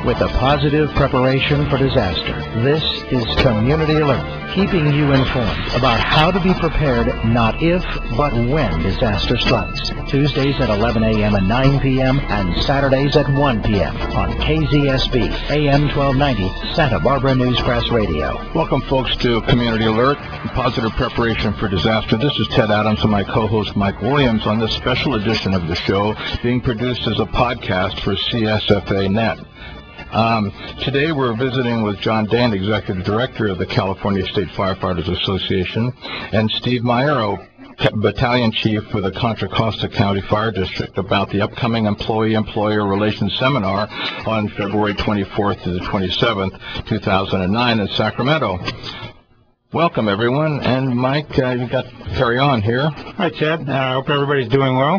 with a positive preparation for disaster. This is Community Alert, keeping you informed about how to be prepared not if, but when disaster strikes. Tuesdays at 11 a.m. and 9 p.m. and Saturdays at 1 p.m. on KZSB, AM 1290, Santa Barbara News Press Radio. Welcome, folks, to Community Alert, positive preparation for disaster. This is Ted Adams and my co-host Mike Williams on this special edition of the show being produced as a podcast for CSFA Net. Today we're visiting with John Dane, Executive Director of the California State Firefighters Association, and Steve Maiero, Battalion Chief for the Contra Costa County Fire District, about the upcoming Employee-Employer Relations Seminar on February 24th to the 27th, 2009 in Sacramento. Welcome, everyone. And Mike, you got to carry on here. Hi, Ted. I hope everybody's doing well.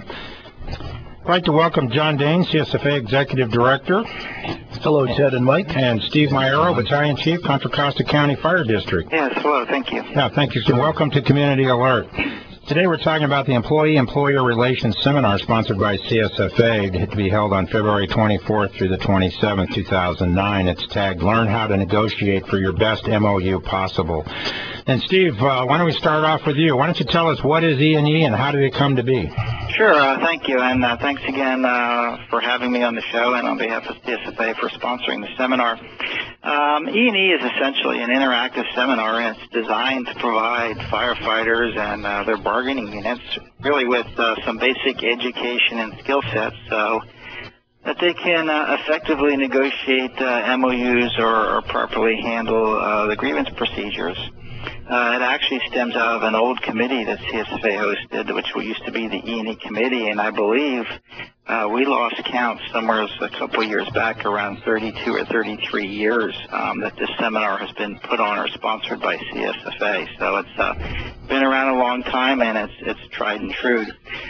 I'd like to welcome John Dane, CSFA Executive Director. Hello, Ted and Mike. And Steve Maiero, Battalion Chief, Contra Costa County Fire District. Yes, hello, thank you. Yeah, thank you. So welcome to Community Alert. Today we're talking about the Employee-Employer Relations Seminar sponsored by CSFA to be held on February 24th through the 27th, 2009. It's tagged Learn How to Negotiate for Your Best MOU Possible. And Steve, why don't we start off with you? Why don't you tell us what is E&E and how did it come to be? Sure, thank you, and thanks again for having me on the show and on behalf of CSFA for sponsoring the seminar. E&E is essentially an interactive seminar, and it's designed to provide firefighters and their bargaining units really with some basic education and skill sets so that they can effectively negotiate MOUs or properly handle the grievance procedures. It actually stems out of an old committee that CSFA hosted, which used to be the E&E committee, and I believe we lost count somewhere a couple of years back, around 32 or 33 years that this seminar has been put on or sponsored by CSFA. So it's been around a long time, and it's tried and true.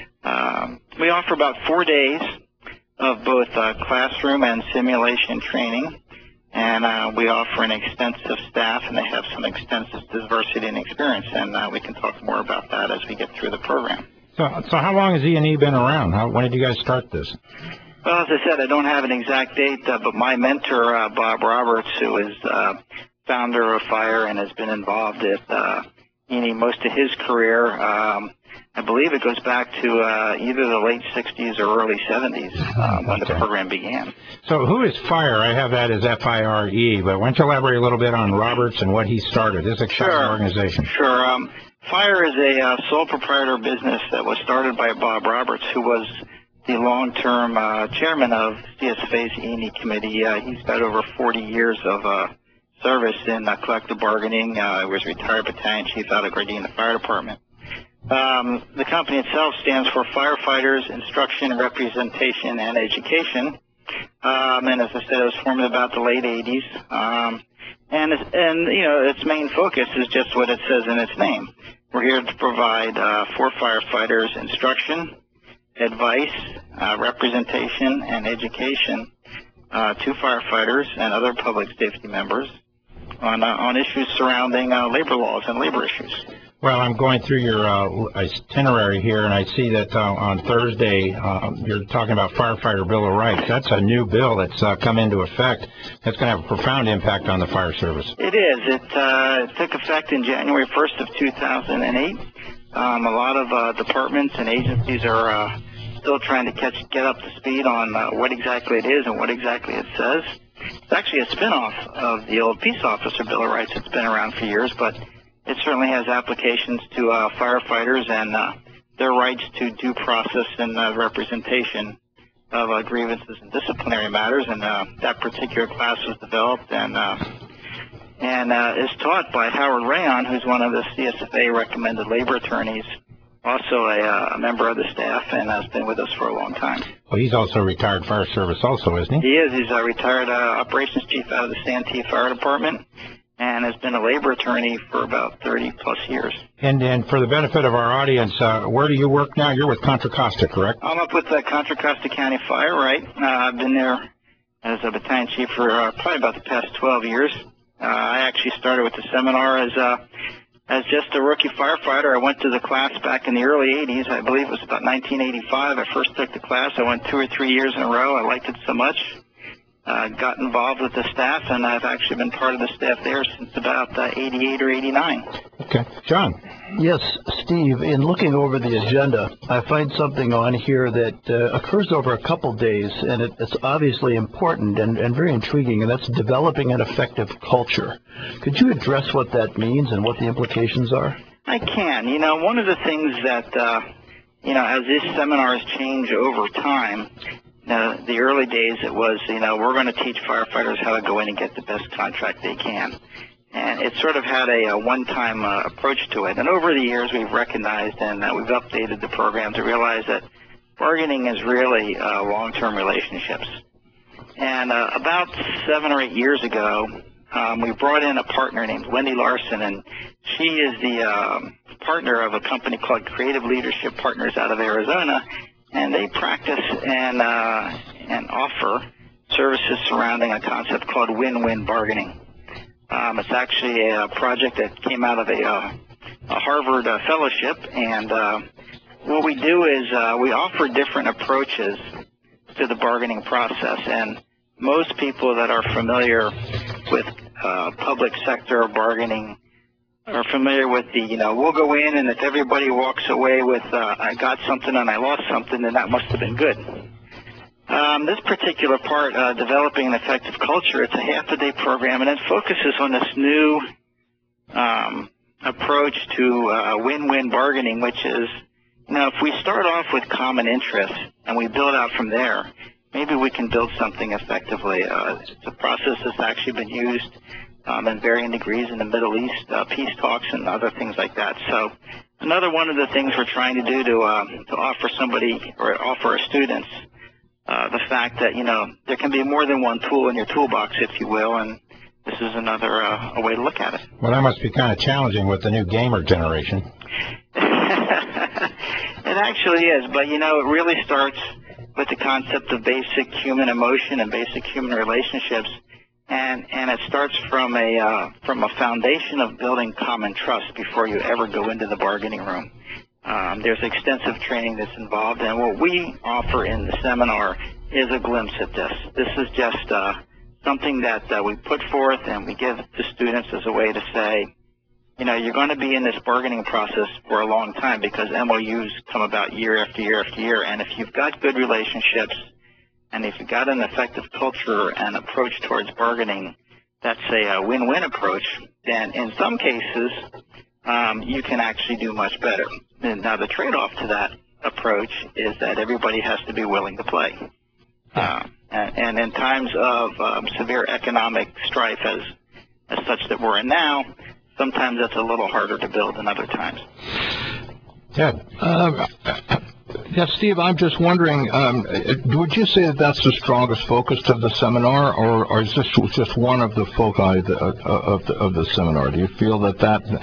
We offer about 4 days of both classroom and simulation training. And we offer an extensive staff, and they have some extensive diversity and experience, and we can talk more about that as we get through the program. So how long has E&E been around? When did you guys start this? Well, as I said, I don't have an exact date, but my mentor, Bob Roberts, who is founder of FIRE and has been involved at E&E most of his career, I believe it goes back to either the late 60s or early 70s when the program began. So who is FIRE? I have that as F-I-R-E, but why don't you elaborate a little bit on Roberts and what he started? This is a exciting organization. Sure. FIRE is a sole proprietor business that was started by Bob Roberts, who was the long-term chairman of CSFA's E&E committee. He's got over 40 years of service in collective bargaining. He was retired battalion chief out of Gardena Fire Department. The company itself stands for Firefighters Instruction, Representation, and Education. And as I said, it was formed about the late 80s. And you know, its main focus is just what it says in its name. We're here to provide for firefighters instruction, advice, representation, and education to firefighters and other public safety members on issues surrounding labor laws and labor issues. Well, I'm going through your itinerary here, and I see that on Thursday you're talking about Firefighter Bill of Rights. That's a new bill that's come into effect. That's going to have a profound impact on the fire service. It is. It took effect in January 1st of 2008. A lot of departments and agencies are still trying to get up to speed on what exactly it is and what exactly it says. It's actually a spin-off of the old Peace Officer Bill of Rights. It's been around for years, but it certainly has applications to firefighters and their rights to due process and representation of grievances and disciplinary matters. And that particular class was developed and is taught by Howard Rayon, who's one of the CSFA recommended labor attorneys, also a member of the staff, and has been with us for a long time. Well, he's also a retired fire service also, isn't he? He is. He's a retired operations chief out of the Santee Fire Department, and has been a labor attorney for about 30-plus years. And for the benefit of our audience, where do you work now? You're with Contra Costa, correct? I'm up with Contra Costa County Fire, right? I've been there as a battalion chief for probably about the past 12 years. I actually started with the seminar as just a rookie firefighter. I went to the class back in the early 80s. I believe it was about 1985. I first took the class. I went 2 or 3 years in a row. I liked it so much. got involved with the staff, and I've actually been part of the staff there since about 88 or 89. Okay. John? Yes, Steve, in looking over the agenda, I find something on here that occurs over a couple days, and it's obviously important and very intriguing, and that's developing an effective culture. Could you address what that means and what the implications are? I can. One of the things that, as these seminars change over time, the early days it was, we're going to teach firefighters how to go in and get the best contract they can. And it sort of had a one-time approach to it. And over the years, we've recognized and we've updated the program to realize that bargaining is really long-term relationships. And about 7 or 8 years ago, we brought in a partner named Wendy Larson, and she is the partner of a company called Creative Leadership Partners out of Arizona, and they practice and offer services surrounding a concept called win-win bargaining. It's actually a project that came out of a Harvard fellowship, and what we do is we offer different approaches to the bargaining process, and most people that are familiar with public sector bargaining are familiar with the, we'll go in, and if everybody walks away with I got something and I lost something, then that must have been good. This particular part, developing an effective culture, it's a half-a-day program, and it focuses on this new approach to win-win bargaining, which is, if we start off with common interests and we build out from there, maybe we can build something effectively. It's a process that's actually been used in varying degrees in the Middle East, peace talks and other things like that. So another one of the things we're trying to do to offer somebody or offer our students the fact that, there can be more than one tool in your toolbox, if you will, and this is another a way to look at it. Well, that must be kind of challenging with the new gamer generation. It actually is, but, it really starts with the concept of basic human emotion and basic human relationships, and it starts from a foundation of building common trust before you ever go into the bargaining room. There's extensive training that's involved, and what we offer in the seminar is a glimpse at this. This is just something that we put forth and we give to students as a way to say, you're going to be in this bargaining process for a long time because MOUs come about year after year after year, and if you've got good relationships and if you've got an effective culture and approach towards bargaining, that's a win-win approach, then in some cases you can actually do much better. And now the trade-off to that approach is that everybody has to be willing to play. And in times of severe economic strife as such that we're in now, sometimes that's a little harder to build than other times. Ted? Yeah, Steve, I'm just wondering, would you say that that's the strongest focus of the seminar, or is this just one of the foci of the seminar? Do you feel that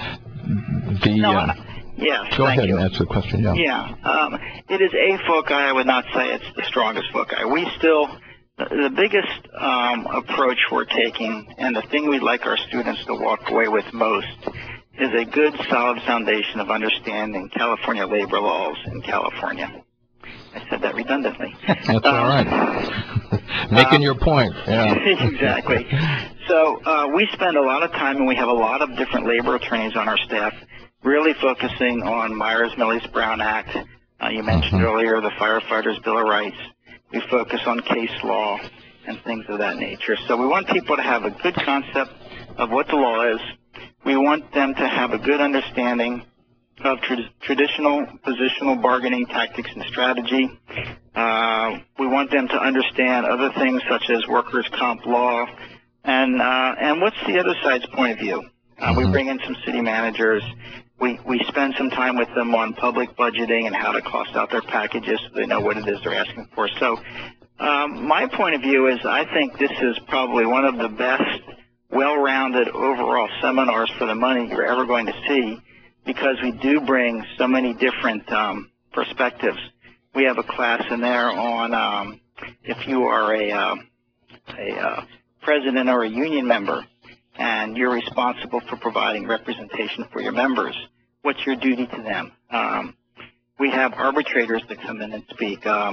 Yes, Go ahead you. and answer the question, yeah. Yeah, it is a foci. I would not say it's the strongest foci. We still, the biggest approach we're taking, and the thing we'd like our students to walk away with most, is a good, solid foundation of understanding California labor laws in California. I said that redundantly. That's all right. Making your point, yeah. Exactly. So we spend a lot of time, and we have a lot of different labor attorneys on our staff, really focusing on Myers-Millis-Brown Act. You mentioned earlier the Firefighters Bill of Rights. We focus on case law and things of that nature. So we want people to have a good concept of what the law is. We want them to have a good understanding of traditional positional bargaining tactics and strategy. We want them to understand other things such as workers' comp law. And what's the other side's point of view? We bring in some city managers. We spend some time with them on public budgeting and how to cost out their packages so they know what it is they're asking for. So my point of view is I think this is probably one of the best well-rounded overall seminars for the money you're ever going to see, because we do bring so many different perspectives. We have a class in there on if you are a president or a union member and you're responsible for providing representation for your members, what's your duty to them? We have arbitrators that come in and speak.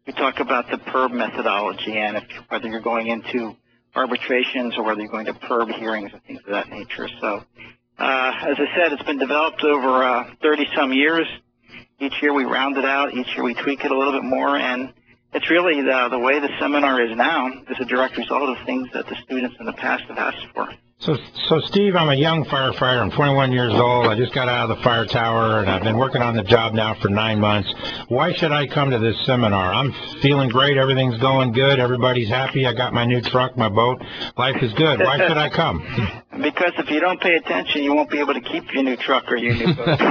we talk about the PERB methodology and whether you're going into arbitrations or whether you're going to PERB hearings and things of that nature. So, as I said, it's been developed over 30-some years. Each year we round it out. Each year we tweak it a little bit more. And it's really the way the seminar is now is a direct result of things that the students in the past have asked for. So Steve, I'm a young firefighter. I'm 21 years old. I just got out of the fire tower, and I've been working on the job now for 9 months. Why should I come to this seminar? I'm feeling great. Everything's going good. Everybody's happy. I got my new truck, my boat. Life is good. Why should I come? Because if you don't pay attention, you won't be able to keep your new truck or your new boat.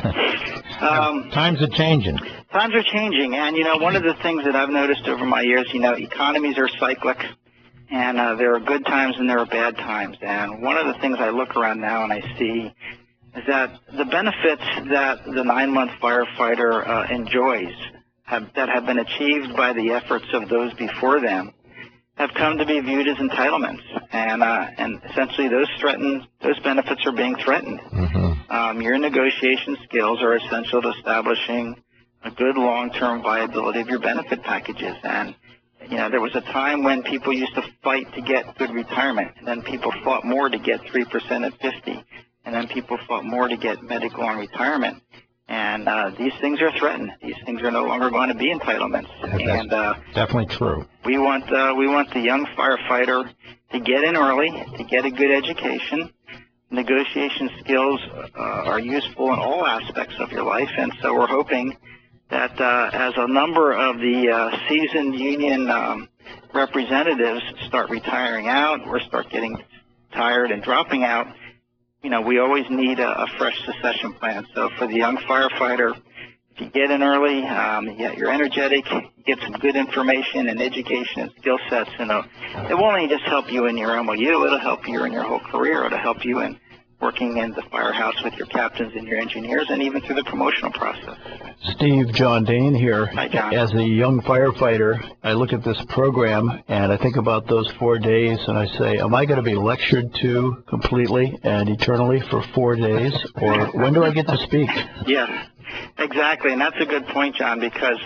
Times are changing. Times are changing, and, one of the things that I've noticed over my years, economies are cyclic. And there are good times and there are bad times. And one of the things I look around now and I see is that the benefits that the 9-month firefighter enjoys that have been achieved by the efforts of those before them have come to be viewed as entitlements. And essentially those benefits are being threatened. Mm-hmm. Your negotiation skills are essential to establishing a good long-term viability of your benefit packages. And there was a time when people used to fight to get good retirement, and then people fought more to get 3% at 50, and then people fought more to get medical on retirement. And these things are threatened. These things are no longer going to be entitlements. And definitely true. We want the young firefighter to get in early, to get a good education. Negotiation skills are useful in all aspects of your life, and so we're hoping that as a number of the seasoned union representatives start retiring out or start getting tired and dropping out, we always need a fresh succession plan. So for the young firefighter, if you get in early, you're energetic, you get some good information and education and skill sets, and it won't only just help you in your MOU, it'll help you in your whole career. It'll help you in working in the firehouse with your captains and your engineers, and even through the promotional process. Steve, John Dane here. Hi, John. As a young firefighter, I look at this program and I think about those 4 days and I say, am I going to be lectured to completely and eternally for 4 days, or when do I get to speak? Yeah, exactly, and that's a good point, John, because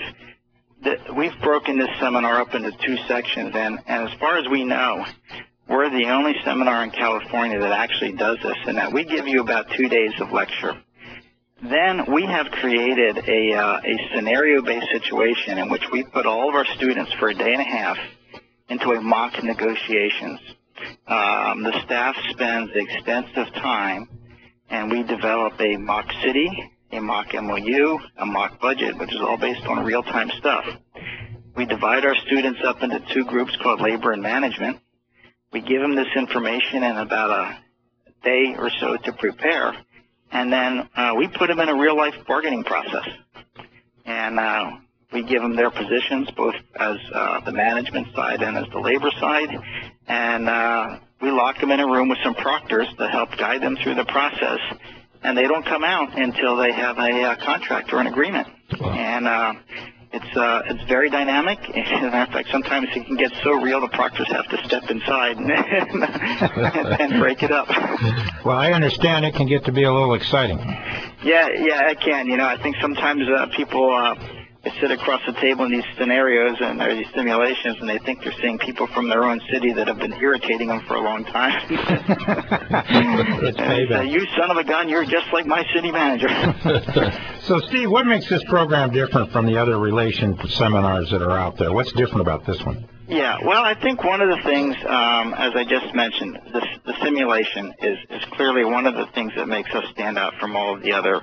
we've broken this seminar up into 2 sections, and as far as we know, we're the only seminar in California that actually does this, and that we give you about 2 days of lecture. Then we have created a scenario-based situation in which we put all of our students for a day and a half into a mock negotiations. The staff spends extensive time, and we develop a mock city, a mock MOU, a mock budget, which is all based on real-time stuff. We divide our students up into 2 groups called labor and management. We give them this information in about a day or so to prepare, and then we put them in a real-life bargaining process. And we give them their positions, both as the management side and as the labor side, and we lock them in a room with some proctors to help guide them through the process, and they don't come out until they have a contract or an agreement. Wow. And it's very dynamic. As a matter of fact, sometimes it can get so real the proctors have to step inside and break it up. Well, I understand it can get to be a little exciting. Yeah, it can. I think sometimes people they sit across the table in these scenarios and these simulations, and they think they're seeing people from their own city that have been irritating them for a long time. It's payback. You son of a gun, you're just like my city manager. So, Steve, what makes this program different from the other relation seminars that are out there? What's different about this one? Yeah, well, I think one of the things, as I just mentioned, the simulation is clearly one of the things that makes us stand out from all of the other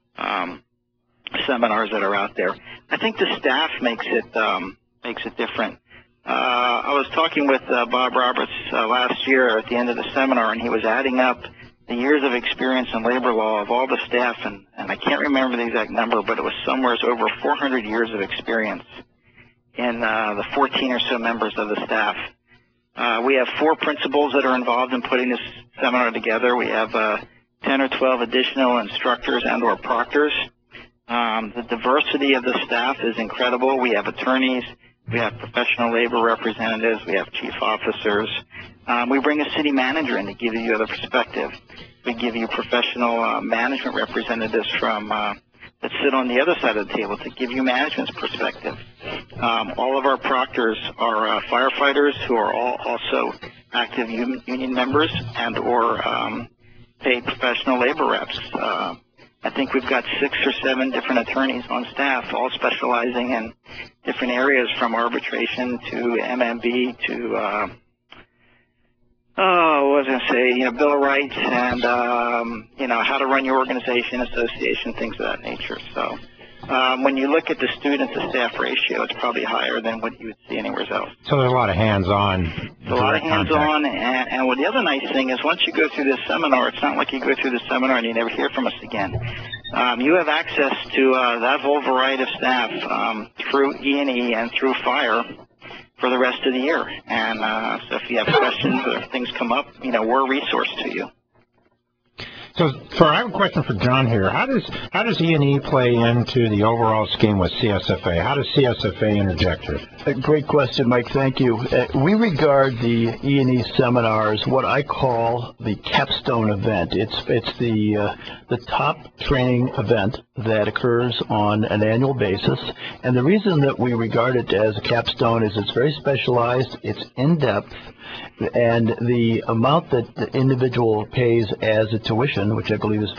seminars that are out there. I think the staff makes it different. I was talking with Bob Roberts last year at the end of the seminar, and he was adding up the years of experience in labor law of all the staff, and I can't remember the exact number, but it was somewhere over 400 years of experience in the 14 or so members of the staff. We have 4 principals that are involved in putting this seminar together. We have 10 or 12 additional instructors and or proctors. The diversity of the staff is incredible. We have attorneys, we have professional labor representatives, we have chief officers. We bring a city manager in to give you the perspective. We give you professional management representatives from that sit on the other side of the table to give you management's perspective. All of our proctors are firefighters who are all also active union members and or paid professional labor reps. I think we've got 6 or 7 different attorneys on staff, all specializing in different areas from arbitration to MMB to, what was I going to say, Bill of Rights and, how to run your organization, association, things of that nature. So when you look at the student to staff ratio, it's probably higher than what you would see anywhere else. So there's a lot of hands-on. A lot of hands-on, and what the other nice thing is once you go through this seminar, it's not like you go through the seminar and you never hear from us again. You have access to that whole variety of staff through E&E and through FIRE for the rest of the year. And so if you have questions or if things come up, we're a resource to you. So, I have a question for John here. How does E&E play into the overall scheme with CSFA? How does CSFA interject here? A great question, Mike. Thank you. We regard the E&E seminar as what I call the capstone event. It's the top training event that occurs on an annual basis, and the reason that we regard it as a capstone is it's very specialized, it's in-depth, and the amount that the individual pays as a tuition, which I believe is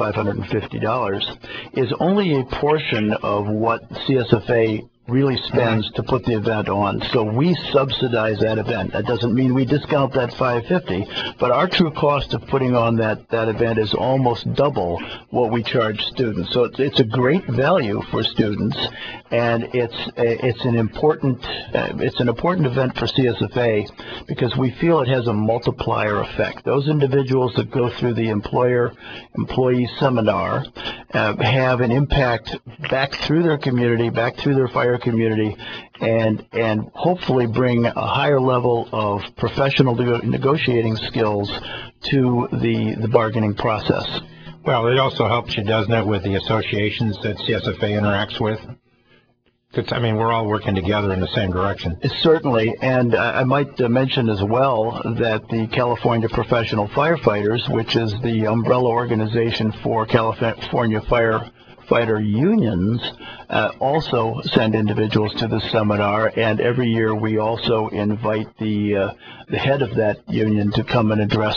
$550, is only a portion of what CSFA really spends to put the event on. So we subsidize that event. That doesn't mean we discount that $550, but our true cost of putting on that event is almost double what we charge students. So it's a great value for students, and it's an important event for CSFA because we feel it has a multiplier effect. Those individuals that go through the employee seminar have an impact back through their community, back through their fire community, and hopefully bring a higher level of professional negotiating skills to the bargaining process. Well, it also helps you, doesn't it, with the associations that CSFA interacts with? Because, we're all working together in the same direction. Certainly, and I might mention as well that the California Professional Firefighters, which is the umbrella organization for California firefighter unions, also send individuals to the seminar, and every year we also invite the head of that union to come and address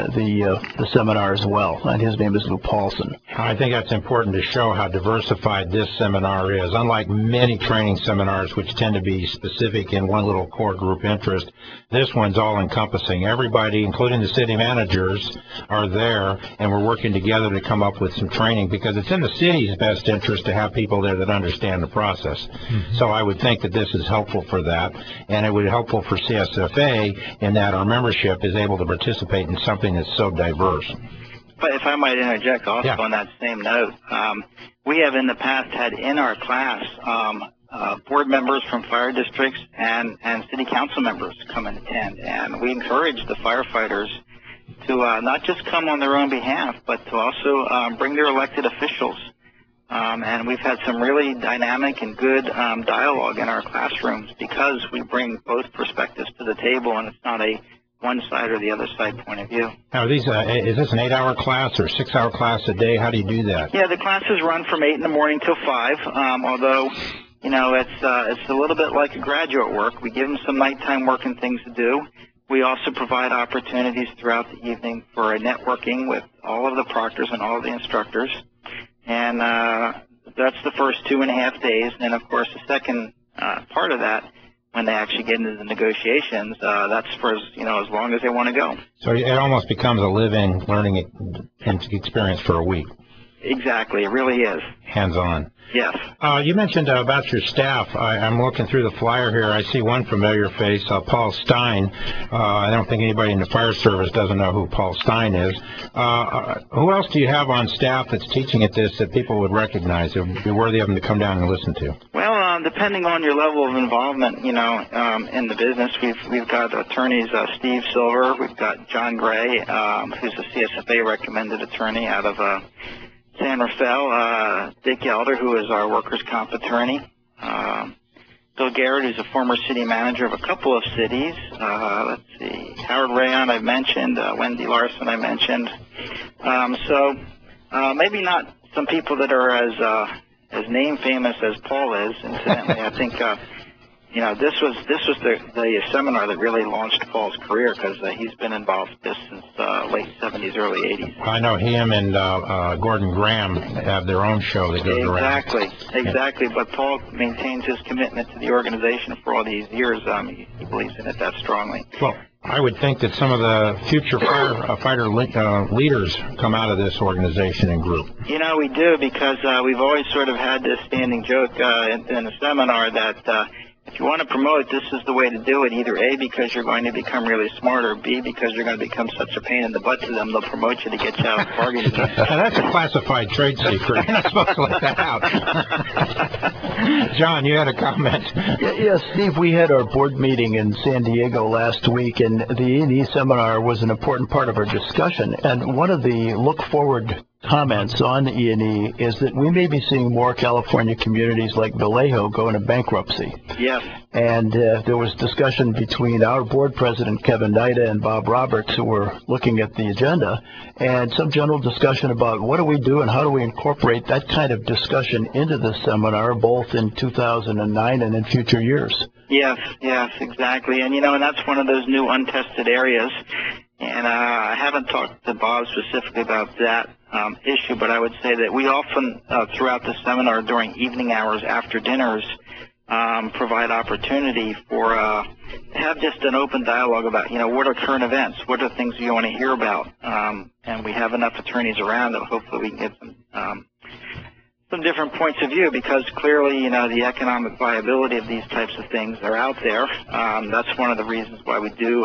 the seminar as well, and his name is Lou Paulson. I think that's important to show how diversified this seminar is. Unlike many training seminars, which tend to be specific in one little core group interest, this one's all-encompassing. Everybody, including the city managers, are there, and we're working together to come up with some training because it's in the city's best interest to have people there that understand the process. Mm-hmm. So I would think that this is helpful for that, and it would be helpful for CSFA in that our membership is able to participate in something that's so diverse. But if I might interject also on that same note, we have in the past had in our class board members from fire districts and city council members come and attend, and we encourage the firefighters to not just come on their own behalf, but to also bring their elected officials. And we've had some really dynamic and good dialogue in our classrooms because we bring both perspectives to the table, and it's not a one side or the other side point of view. Now, is this an 8-hour class or 6-hour class a day? How do you do that? Yeah, the classes run from 8 in the morning till 5, although, it's a little bit like a graduate work. We give them some nighttime work and things to do. We also provide opportunities throughout the evening for networking with all of the proctors and all of the instructors. And that's the first 2.5 days. And, of course, the second part of that, when they actually get into the negotiations, that's for as long as they want to go. So it almost becomes a live-in learning experience for a week. Exactly. It really is. Hands-on. Yes. You mentioned about your staff. I'm looking through the flyer here. I see one familiar face, Paul Stein. I don't think anybody in the fire service doesn't know who Paul Stein is. Who else do you have on staff that's teaching at this that people would recognize? It would be worthy of them to come down and listen to. Well, depending on your level of involvement, in the business, we've got attorneys Steve Silver, we've got John Gray, who's a CSFA recommended attorney out of San Rafael, Dick Elder, who is our workers' comp attorney, Bill Garrett, who's a former city manager of a couple of cities, let's see, Howard Rayon I've mentioned, Wendy Larson I mentioned, so maybe not some people that are as name famous as Paul is, incidentally, I think this was the seminar that really launched Paul's career, because he's been involved with this since late 70s, early 80s. I know him and Gordon Graham have their own show that goes around. Exactly. But Paul maintains his commitment to the organization for all these years. He believes in it that strongly. Well, I would think that some of the future fighter leaders come out of this organization and group. We do, because we've always sort of had this standing joke in the seminar that if you want to promote, this is the way to do it. Either A, because you're going to become really smart, or B, because you're going to become such a pain in the butt to them, they'll promote you to get you out of the bargaining. That's a classified trade secret. You're not supposed to let that out. John, you had a comment. Yes, Steve, we had our board meeting in San Diego last week, and the E&E seminar was an important part of our discussion. And one of the look-forward comments on E&E is that we may be seeing more California communities like Vallejo go into bankruptcy. Yes. And there was discussion between our board president, Kevin Nida, and Bob Roberts, who were looking at the agenda, and some general discussion about what do we do and how do we incorporate that kind of discussion into the seminar, both in 2009 and in future years. Yes, exactly. And, and that's one of those new untested areas. And I haven't talked to Bob specifically about that issue, but I would say that we often, throughout the seminar, during evening hours after dinners, provide opportunity for have just an open dialogue about, what are current events, what are things you want to hear about, and we have enough attorneys around that hopefully we can get some different points of view, because clearly, the economic viability of these types of things are out there. That's one of the reasons why we do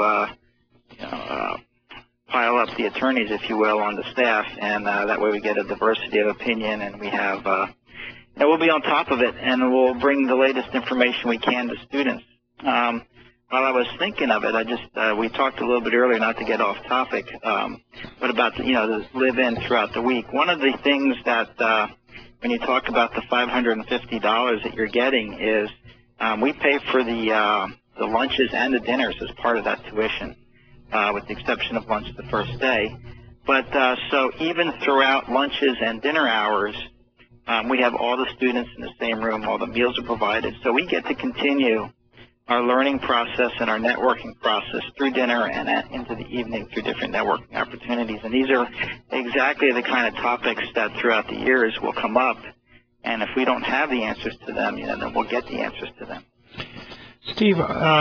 pile up the attorneys, if you will, on the staff, and that way we get a diversity of opinion, and we have, we'll be on top of it, and we'll bring the latest information we can to students. While I was thinking of it, we talked a little bit earlier, not to get off topic, but about the live-in throughout the week. One of the things that when you talk about the $550 that you're getting is we pay for the lunches and the dinners as part of that tuition. With the exception of lunch the first day. But so even throughout lunches and dinner hours, we have all the students in the same room, all the meals are provided. So we get to continue our learning process and our networking process through dinner and into the evening through different networking opportunities. And these are exactly the kind of topics that throughout the years will come up. And if we don't have the answers to them, then we'll get the answers to them. Steve,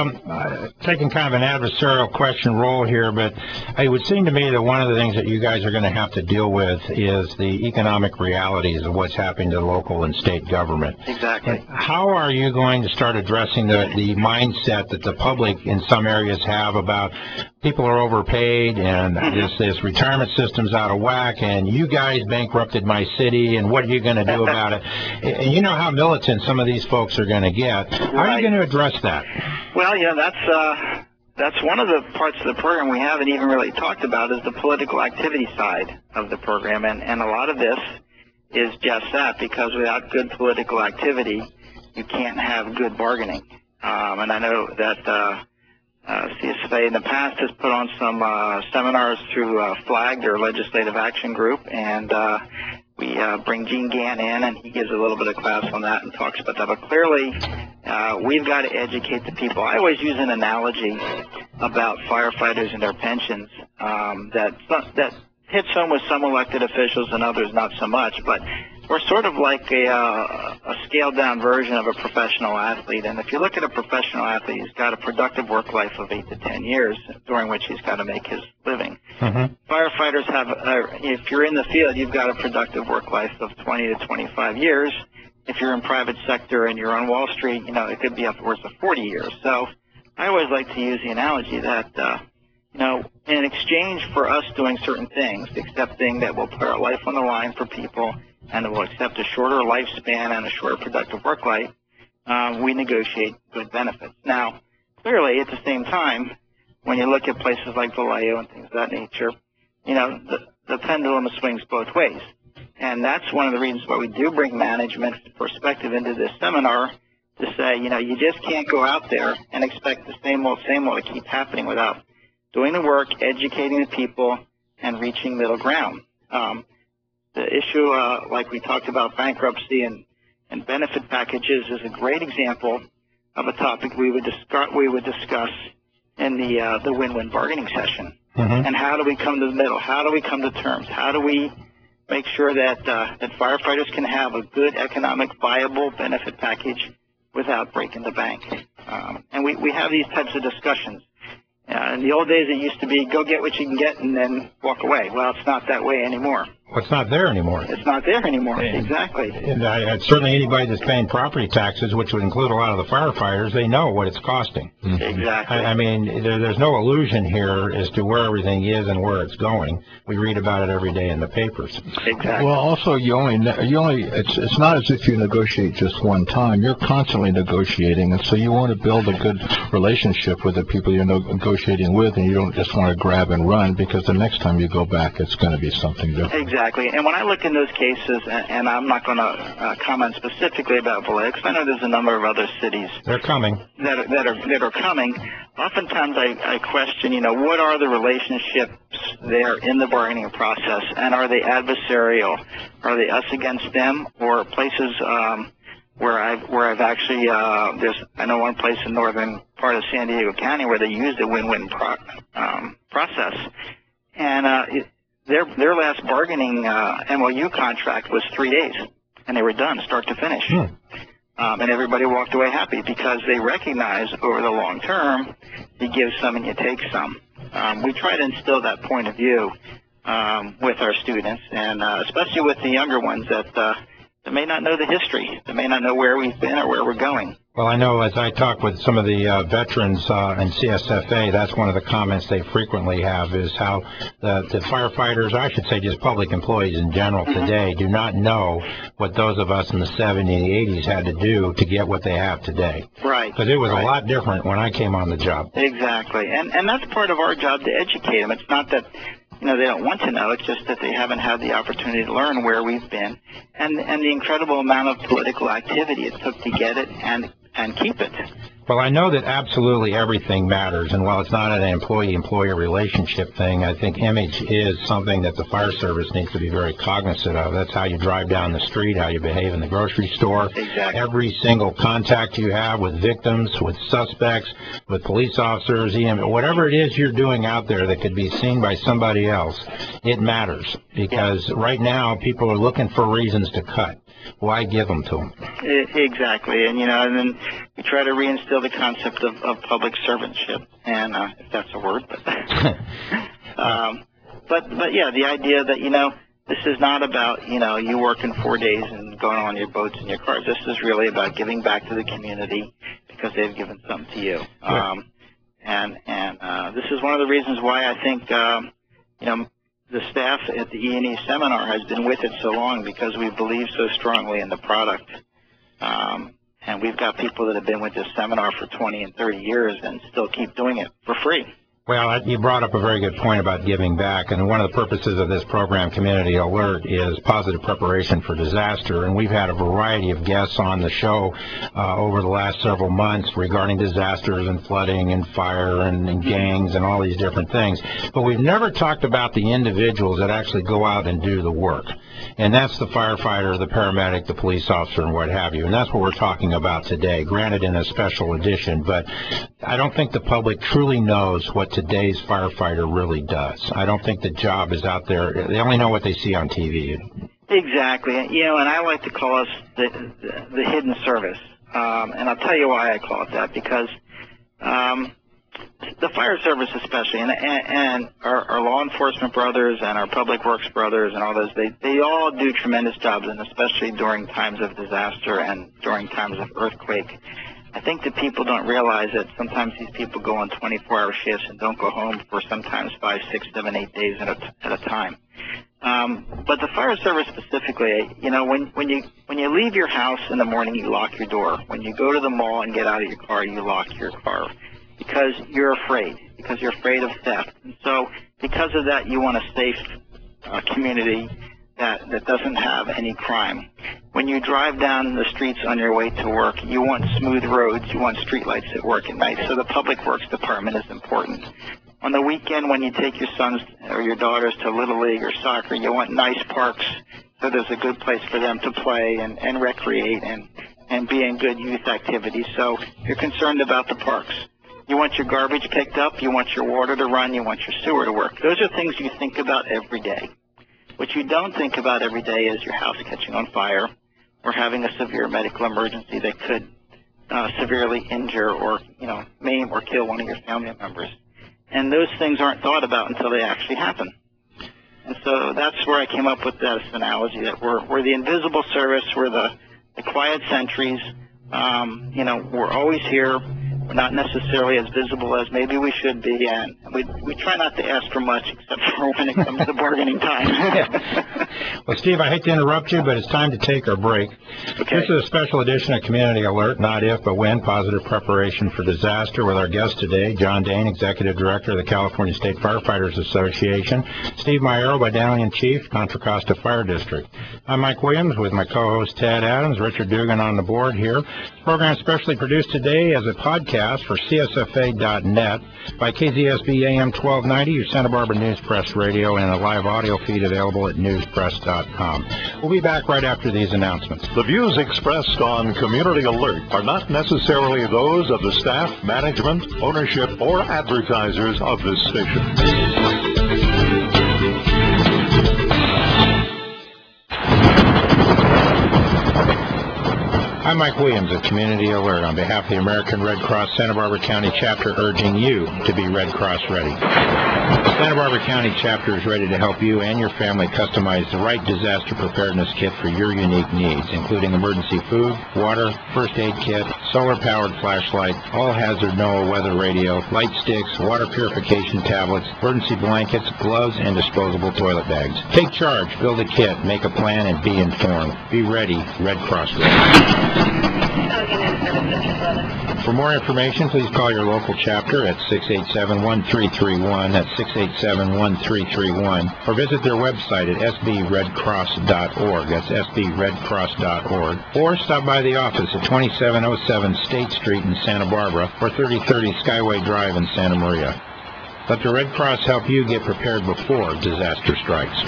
taking kind of an adversarial question role here, but it would seem to me that one of the things that you guys are going to have to deal with is the economic realities of what's happening to local and state government. Exactly. How are you going to start addressing the mindset that the public in some areas have about people are overpaid and this retirement system's out of whack and you guys bankrupted my city and what are you going to do about it? And you know how militant some of these folks are going to get. How are you going to address that? Well, that's one of the parts of the program we haven't even really talked about is the political activity side of the program. And a lot of this is just that, because without good political activity, you can't have good bargaining. And I know that CSFA in the past has put on some seminars through FLAG, their Legislative Action Group, and we bring Gene Gann in, and he gives a little bit of class on that and talks about that. But clearly, we've got to educate the people. I always use an analogy about firefighters and their pensions that hits home with some elected officials and others not so much. But we're sort of like a scaled-down version of a professional athlete. And if you look at a professional athlete, he's got a productive work life of 8 to 10 years, during which he's got to make his living. Mm-hmm. Firefighters have, if you're in the field, you've got a productive work life of 20 to 25 years. If you're in private sector and you're on Wall Street, it could be upwards of 40 years. So I always like to use the analogy that, in exchange for us doing certain things, accepting that we'll put our life on the line for people and we'll accept a shorter lifespan and a shorter productive work life, we negotiate good benefits. Now, clearly, at the same time, when you look at places like Vallejo and things of that nature, the pendulum swings both ways. And that's one of the reasons why we do bring management perspective into this seminar, to say, you just can't go out there and expect the same old to keep happening without doing the work, educating the people, and reaching middle ground. The issue, like we talked about bankruptcy and And benefit packages is a great example of a topic we would discuss in the win-win bargaining session. Mm-hmm. And how do we come to the middle? How do we come to terms? How do we make sure that firefighters can have a good economic viable benefit package without breaking the bank? And we have these types of discussions. In the old days, it used to be go get what you can get and then walk away. Well, it's not that way anymore. Well, it's not there anymore. It's not there anymore. Exactly. And certainly anybody that's paying property taxes, which would include a lot of the firefighters, they know what it's costing. Mm-hmm. Exactly. I mean, there's no illusion here as to where everything is and where it's going. We read about it every day in the papers. Exactly. Well, also, it's not as if you negotiate just one time. You're constantly negotiating, and so you want to build a good relationship with the people you're negotiating with, and you don't just want to grab and run, because the next time you go back, it's going to be something different. Exactly. And when I look in those cases, and I'm not going to comment specifically about Vallejo, because I know there's a number of other cities They're coming. that are coming. Oftentimes, I question, what are the relationships there in the bargaining process, and are they adversarial? Are they us against them, or places where I've actually I know one place in northern part of San Diego County where they used a win-win process, and their last bargaining MOU contract was 3 days, and they were done start to finish. And everybody walked away happy because they recognize over the long term, you give some and you take some. We try to instill that point of view with our students, and especially with the younger ones that may not know the history, that may not know where we've been or where we're going. Well, I know as I talk with some of the veterans in CSFA, that's one of the comments they frequently have is how the firefighters, I should say just public employees in general today, do not know what those of us in the 70s and the 80s had to do to get what they have today. Right. Because it was a lot different when I came on the job. Exactly. And that's part of our job, to educate them. It's not that they don't want to know. It's just that they haven't had the opportunity to learn where we've been and the incredible amount of political activity it took to get it and keep it. Well, I know that absolutely everything matters, and while it's not an employee-employer relationship thing, I think image is something that the fire service needs to be very cognizant of. That's how you drive down the street, how you behave in the grocery store. Exactly. Every single contact you have with victims, with suspects, with police officers, whatever it is you're doing out there that could be seen by somebody else, it matters, because right now people are looking for reasons to cut. Why give them to them? Exactly, and and then we try to reinstill the concept of public servantship, and if that's a word, but but yeah, the idea that this is not about you working 4 days and going on your boats and your cars. This is really about giving back to the community because they've given something to you, and this is one of the reasons why I think the staff at the E&E seminar has been with it so long, because we believe so strongly in the product. And we've got people that have been with this seminar for 20 and 30 years and still keep doing it for free. Well, you brought up a very good point about giving back, and one of the purposes of this program, Community Alert, is positive preparation for disaster, and we've had a variety of guests on the show over the last several months regarding disasters and flooding and fire and gangs and all these different things, but we've never talked about the individuals that actually go out and do the work, and that's the firefighter, the paramedic, the police officer, and what have you, and that's what we're talking about today, granted in a special edition, but I don't think the public truly knows what today's firefighter really does. I don't think the job is out there. They only know what they see on TV. Exactly. And I like to call us the hidden service. And I'll tell you why I call it that, because the fire service especially, and our law enforcement brothers and our public works brothers and all those, they all do tremendous jobs, and especially during times of disaster and during times of earthquake. I think that people don't realize that sometimes these people go on 24-hour shifts and don't go home for sometimes 5, 6, 7, 8 days at a time. But the fire service specifically, when you leave your house in the morning, you lock your door. When you go to the mall and get out of your car, you lock your car because you're afraid of theft. And so because of that, you want a safe community that doesn't have any crime. When you drive down the streets on your way to work, you want smooth roads, you want streetlights at work at night, so the Public Works Department is important. On the weekend, when you take your sons or your daughters to Little League or soccer, you want nice parks, so there's a good place for them to play and recreate and be in good youth activities. So you're concerned about the parks. You want your garbage picked up, you want your water to run, you want your sewer to work. Those are things you think about every day. What you don't think about every day is your house catching on fire or having a severe medical emergency that could severely injure or, maim or kill one of your family members. And those things aren't thought about until they actually happen. And so that's where I came up with this analogy that we're the invisible service, we're the quiet sentries. We're always here. We're not necessarily as visible as maybe we should be, and we try not to ask for much except for when it comes to bargaining time. Well, Steve, I hate to interrupt you, but it's time to take our break. Okay. This is a special edition of Community Alert, Not If, But When, Positive Preparation for Disaster, with our guest today, John Dane, Executive Director of the California State Firefighters Association, Steve Maiero, Battalion Chief, Contra Costa Fire District. I'm Mike Williams with my co-host Ted Adams, Richard Dugan on the board here. The program is specially produced today as a podcast for CSFA.net by KZSB AM 1290, your Santa Barbara News Press radio, and a live audio feed available at newspress.com. We'll be back right after these announcements. The views expressed on Community Alert are not necessarily those of the staff, management, ownership, or advertisers of this station. I'm Mike Williams at Community Alert on behalf of the American Red Cross Santa Barbara County Chapter, urging you to be Red Cross ready. The Santa Barbara County Chapter is ready to help you and your family customize the right disaster preparedness kit for your unique needs, including emergency food, water, first aid kit, solar-powered flashlight, all-hazard NOAA weather radio, light sticks, water purification tablets, emergency blankets, gloves, and disposable toilet bags. Take charge, build a kit, make a plan, and be informed. Be ready, Red Cross ready. For more information, please call your local chapter at 687-1331. That's 687-1331. Or visit their website at sbredcross.org. That's sbredcross.org. Or stop by the office at 2707 State Street in Santa Barbara or 3030 Skyway Drive in Santa Maria. Let the Red Cross help you get prepared before disaster strikes.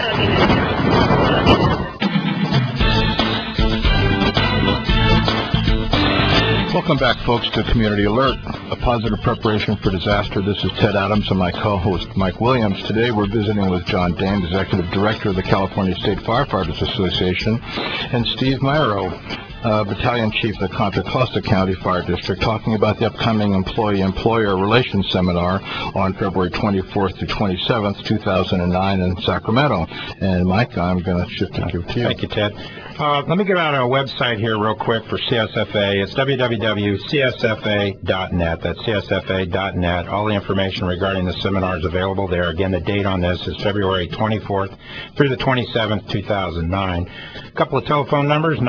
Welcome back, folks, to Community Alert, a positive preparation for disaster. This is Ted Adams and my co-host Mike Williams. Today we're visiting with John Dane, Executive Director of the California State Firefighters Association, and Steve Maiero, Battalion Chief of the Contra Costa County Fire District, talking about the upcoming Employee-Employer Relations Seminar on February 24th to 27th, 2009 in Sacramento. And Mike, I'm going to shift and give it to you. Thank you, Ted. Let me give out our website here real quick for CSFA. It's www.csfa.net. That's csfa.net. All the information regarding the seminar is available there. Again, the date on this is February 24th through the 27th, 2009. A couple of telephone numbers,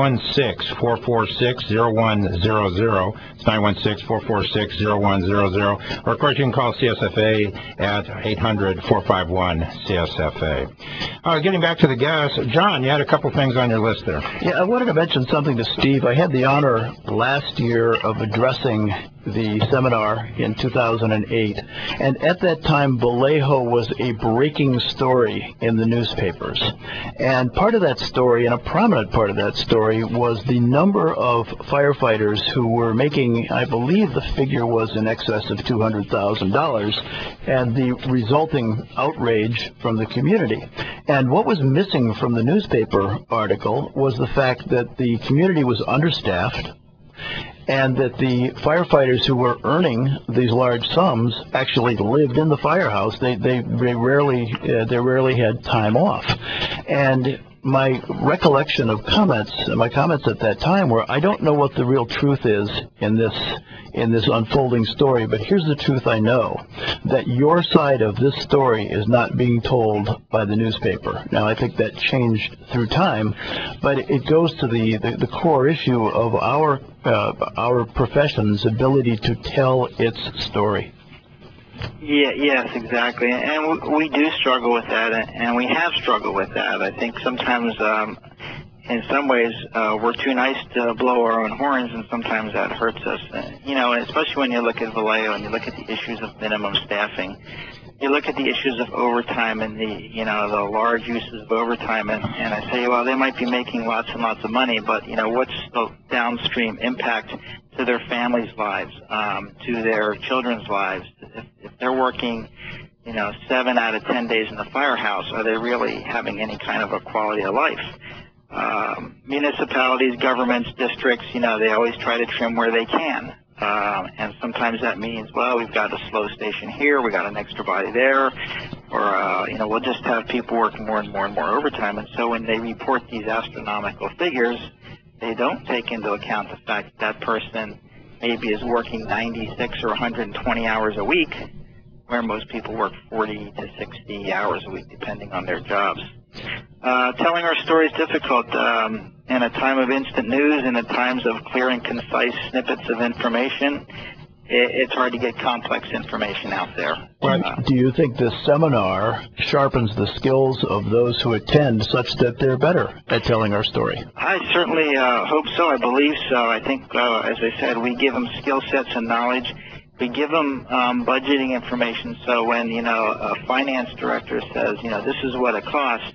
916-446-0100. It's 916-446-0100. Or, of course, you can call CSFA at 800-451-CSFA. Getting back to the guests, John, you had a couple things on your list there. Yeah, I wanted to mention something to Steve. I had the honor last year of addressing the seminar in 2008, and at that time Vallejo was a breaking story in the newspapers. And part of that story, and a prominent part of that story, was the number of firefighters who were making, I believe the figure was in excess of $200,000, and the resulting outrage from the community. And what was missing from the newspaper article was the fact that the community was understaffed, and that the firefighters who were earning these large sums actually lived in the firehouse. They rarely had time off. And my recollection of my comments at that time were, I don't know what the real truth is in this unfolding story, but here's the truth I know, that your side of this story is not being told by the newspaper. Now, I think that changed through time, but it goes to the core issue of our profession's ability to tell its story. Yeah, yes, exactly. And we do struggle with that, and we have struggled with that. I think sometimes in some ways, we're too nice to blow our own horns, and sometimes that hurts us. And especially when you look at Vallejo and you look at the issues of minimum staffing, you look at the issues of overtime and the large uses of overtime, and I say, well, they might be making lots and lots of money, but what's the downstream impact to their families' lives, to their children's lives? If they're working 7 out of 10 days in the firehouse, are they really having any kind of a quality of life? Municipalities, governments, districts, they always try to trim where they can. And sometimes that means, well, we've got a slow station here, we got an extra body there, or, we'll just have people working more and more and more overtime. And so when they report these astronomical figures, they don't take into account the fact that person maybe is working 96 or 120 hours a week, where most people work 40 to 60 hours a week, depending on their jobs. Telling our story is difficult in a time of instant news, in the times of clear and concise snippets of information. It's hard to get complex information out there. Do you think this seminar sharpens the skills of those who attend such that they're better at telling our story? I certainly hope so. I believe so. I think, as I said, we give them skill sets and knowledge. We give them budgeting information, so when a finance director says, this is what it costs,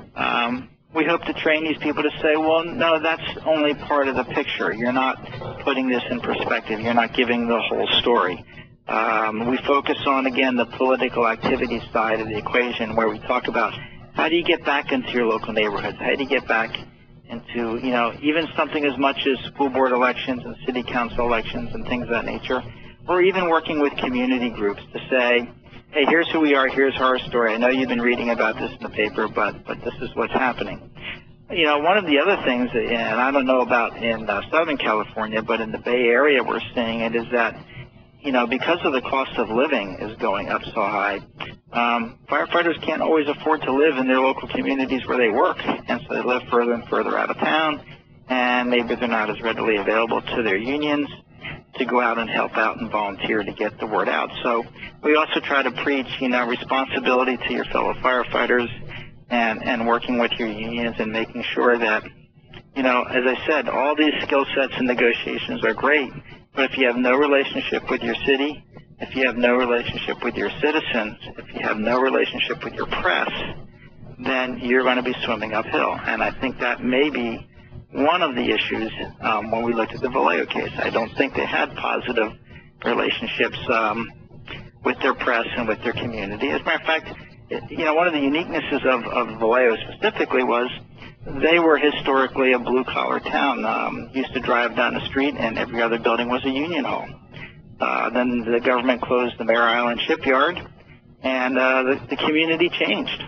we hope to train these people to say, well, no, that's only part of the picture. You're not putting this in perspective. You're not giving the whole story. We focus on, again, the political activity side of the equation, where we talk about how do you get back into your local neighborhoods? How do you get back into, even something as much as school board elections and city council elections and things of that nature, or even working with community groups to say, hey, here's who we are, here's our story. I know you've been reading about this in the paper, but this is what's happening. One of the other things, and I don't know about in Southern California, but in the Bay Area we're seeing it, is that, because of the cost of living is going up so high, firefighters can't always afford to live in their local communities where they work, and so they live further and further out of town, and maybe they're not as readily available to their unions to go out and help out and volunteer to get the word out. So we also try to preach, responsibility to your fellow firefighters and working with your unions and making sure that, as I said, all these skill sets and negotiations are great, but if you have no relationship with your city, if you have no relationship with your citizens, if you have no relationship with your press, then you're going to be swimming uphill. And I think that may be one of the issues when we looked at the Vallejo case. I don't think they had positive relationships with their press and with their community. As a matter of fact, one of the uniquenesses of Vallejo specifically was they were historically a blue-collar town. Used to drive down the street and every other building was a union hall. Then the government closed the Mare Island shipyard, and the community changed.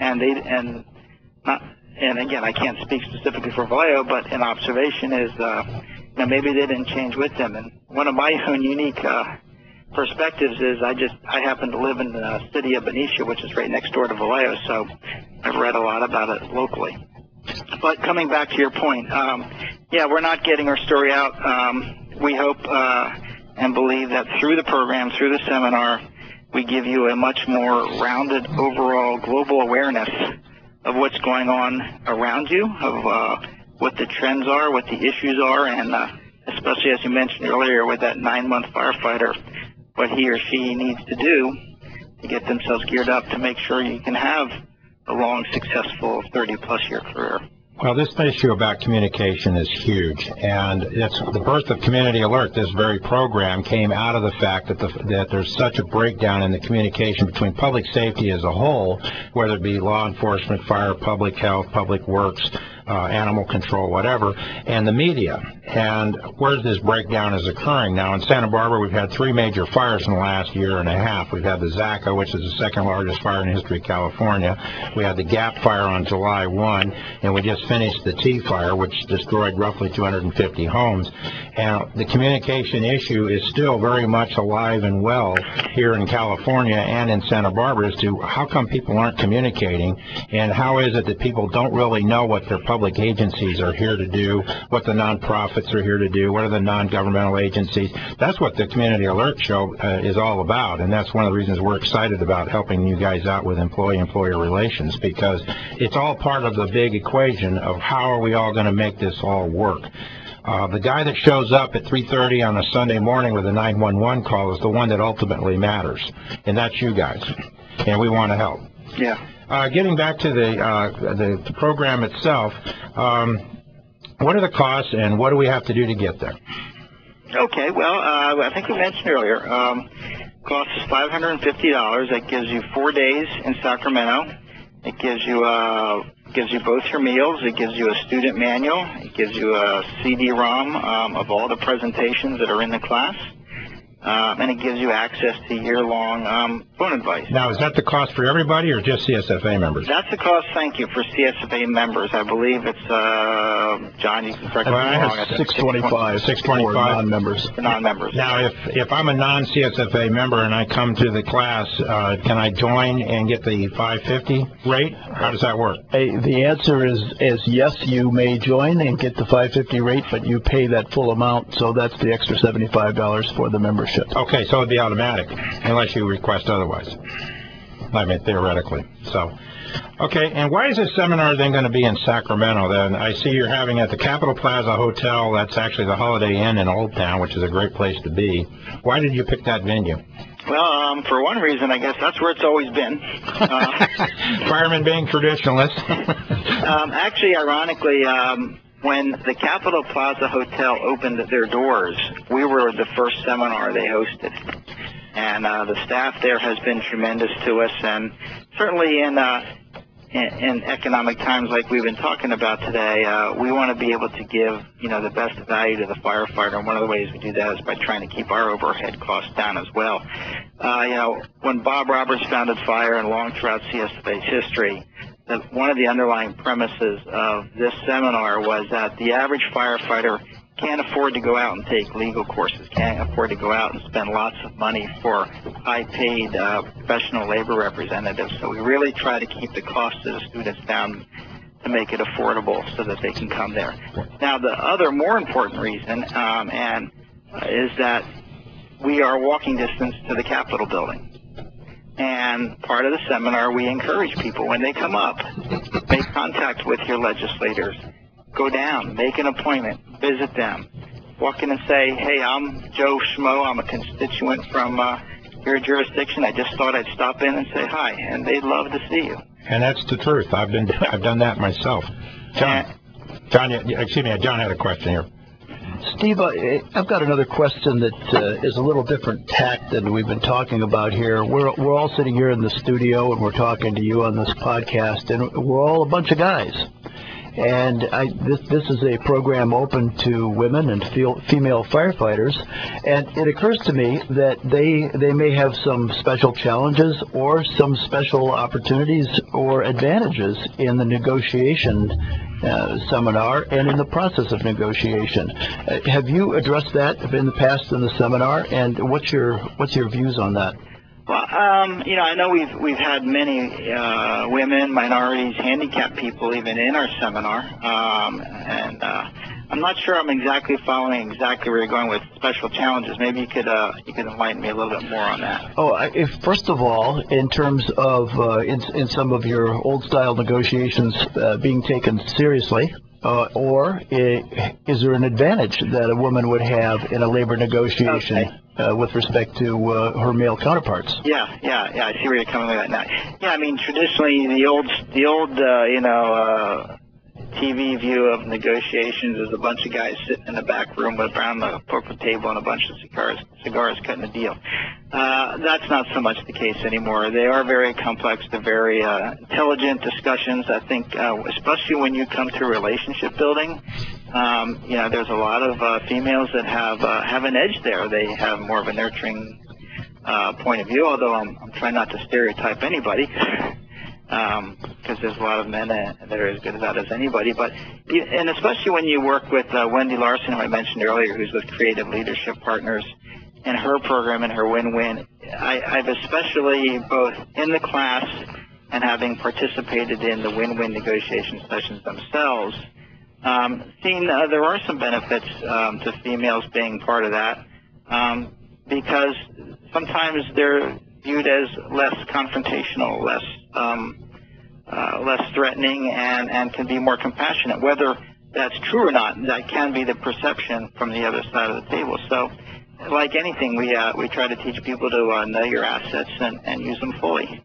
And again, I can't speak specifically for Vallejo, but an observation is, maybe they didn't change with them. And one of my own unique perspectives is I happen to live in the city of Benicia, which is right next door to Vallejo, so I've read a lot about it locally. But coming back to your point, we're not getting our story out. We hope and believe that through the program, through the seminar, we give you a much more rounded overall global awareness of what's going on around you, of what the trends are, what the issues are, and especially as you mentioned earlier with that 9-month firefighter, what he or she needs to do to get themselves geared up to make sure you can have a long, successful 30-plus year career. Well, this issue about communication is huge, and it's the birth of Community Alert. This very program came out of the fact that there's such a breakdown in the communication between public safety as a whole, whether it be law enforcement, fire, public health, public works, animal control, whatever, and the media. And where this breakdown is occurring now, in Santa Barbara, we've had 3 major fires in the last year and a half. We've had the Zaca, which is the second largest fire in the history of California. We had the Gap fire on July 1, and we just finished the T fire, which destroyed roughly 250 homes. And the communication issue is still very much alive and well here in California and in Santa Barbara as to how come people aren't communicating, and how is it that people don't really know what their public agencies are here to do, what the nonprofits are here to do, what are the non-governmental agencies. That's what the Community Alert Show is all about, and that's one of the reasons we're excited about helping you guys out with employee-employer relations, because it's all part of the big equation of how are we all going to make this all work. The guy that shows up at 3:30 on a Sunday morning with a 911 call is the one that ultimately matters, and that's you guys, and we want to help. Yeah. Getting back to the program itself, what are the costs, and what do we have to do to get there? Okay, well, I think we mentioned earlier, cost is $550. That gives you 4 days in Sacramento. It gives you both your meals. It gives you a student manual. It gives you a CD-ROM of all the presentations that are in the class. And it gives you access to year-long phone advice. Now, is that the cost for everybody or just CSFA members? That's the cost, thank you, for CSFA members. I believe it's, John, you can correct me wrong. $625 for non-members. For non-members. Now, if I'm a non-CSFA member and I come to the class, can I join and get the $550 rate? How does that work? The answer is yes, you may join and get the $550 rate, but you pay that full amount, so that's the extra $75 for the membership. Okay, so it'd be automatic, unless you request otherwise. I mean, theoretically. So, okay, and why is this seminar then going to be in Sacramento then? I see you're having it at the Capitol Plaza Hotel. That's actually the Holiday Inn in Old Town, which is a great place to be. Why did you pick that venue? Well, for one reason, I guess that's where it's always been. Firemen being traditionalists. Actually, ironically, when the Capitol Plaza Hotel opened their doors, we were the first seminar they hosted. And the staff there has been tremendous to us, and certainly in economic times like we've been talking about today, we want to be able to give, the best value to the firefighter. And one of the ways we do that is by trying to keep our overhead costs down as well. When Bob Roberts founded FIRE and long throughout CSFA's history, one of the underlying premises of this seminar was that the average firefighter can't afford to go out and take legal courses, can't afford to go out and spend lots of money for high-paid professional labor representatives. So we really try to keep the cost of the students down to make it affordable so that they can come there. Now, the other more important reason is that we are walking distance to the Capitol building. And part of the seminar, we encourage people when they come up, make contact with your legislators. Go down, make an appointment, visit them. Walk in and say, hey, I'm Joe Schmo. I'm a constituent from your jurisdiction. I just thought I'd stop in and say hi, and they'd love to see you. And that's the truth. I've done that myself. John had a question here. Steve, I've got another question that is a little different tack than we've been talking about here. We're all sitting here in the studio, and we're talking to you on this podcast, and we're all a bunch of guys. And this is a program open to women and female firefighters, and it occurs to me that they may have some special challenges or some special opportunities or advantages in the negotiation seminar and in the process of negotiation. Have you addressed that in the past in the seminar, and what's your views on that? Well, I know we've had many women, minorities, handicapped people even in our seminar, and I'm not sure I'm exactly following where you're going with special challenges. Maybe you could enlighten me a little bit more on that. First of all, in terms of in some of your old style negotiations being taken seriously. Or is there an advantage that a woman would have in a labor negotiation with respect to her male counterparts? Yeah, I see where you're coming with that now. Yeah, I mean, traditionally the old TV view of negotiations is a bunch of guys sitting in the back room around the poker table and a bunch of cigars cutting a deal. That's not so much the case anymore. They are very complex. They're very intelligent discussions. I think, especially when you come to relationship building, there's a lot of females that have an edge there. They have more of a nurturing point of view, although I'm trying not to stereotype anybody. Because there's a lot of men that are as good at that as anybody. And especially when you work with Wendy Larson, who I mentioned earlier, who's with Creative Leadership Partners, and her program and her win-win, I've especially both in the class and having participated in the win-win negotiation sessions themselves, seen there are some benefits to females being part of that, because sometimes they're viewed as less confrontational, less threatening, and can be more compassionate. Whether that's true or not, that can be the perception from the other side of the table. So, like anything, we try to teach people to know your assets and use them fully.